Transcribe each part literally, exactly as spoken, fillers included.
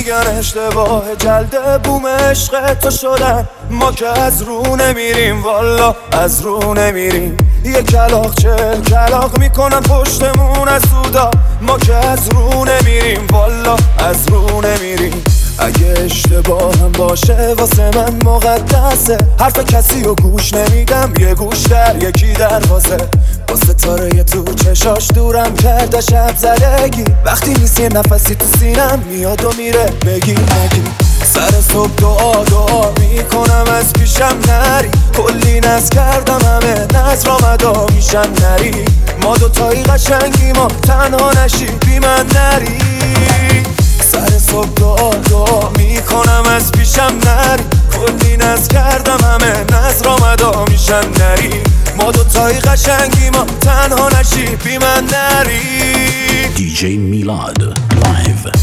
میگن اشتباه جلده بوم عشق تو شدن، ما که از رو نمیریم والا از رو نمیریم. یه کلاق چل کلاق میکنن پشتمون از سودا، ما که از رو نمیریم والا از رو نمیریم. اگه اشتباه هم باشه واسه من مقدسه، حرف کسی رو گوش نمیدم، یه گوش در یکی دروازه. با ستاره تو چشاش دورم کرده شب زدگی، وقتی نیست یه نفسی تو سینم میاد و میره بگی نگی. سر صبح دعا دعا میکنم از پیشم نری، کلی نز کردم همه نظر آمدا میشن نری. ما دوتایی قشنگی ما تنها نشی بی من نری. سر صبح دعا دعا میکنم از پیشم نری، کلی نز کردم همه نظر آمدا میشن نری. ما دوتایی قشنگی ما تنها نشی بی من نری. دی جی میلاد لایو.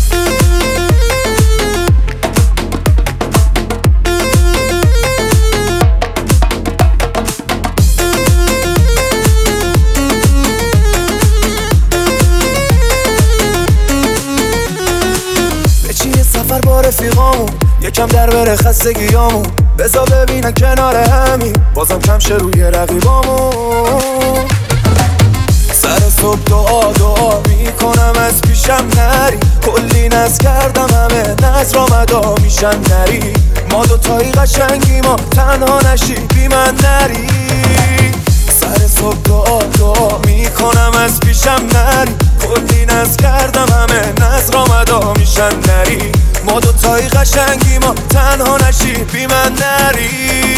سفر با رفیقامون یکم در بره خستگیامون، بزا ببینن کنار همین بازم کم شه روی رقیبامون. سر صبح دعا دعا میکنم از پیشم نری، کلی نز کردم همه نظر آمدا میشن نری. ما دوتایی قشنگی ما تنها نشی بی من نری. سر صبح دعا دعا میکنم از پیشم نری، کلی نز کردم همه نظر آمدا میشن نری. ما دوتایی قشنگی ما تنها نشی بی من نری.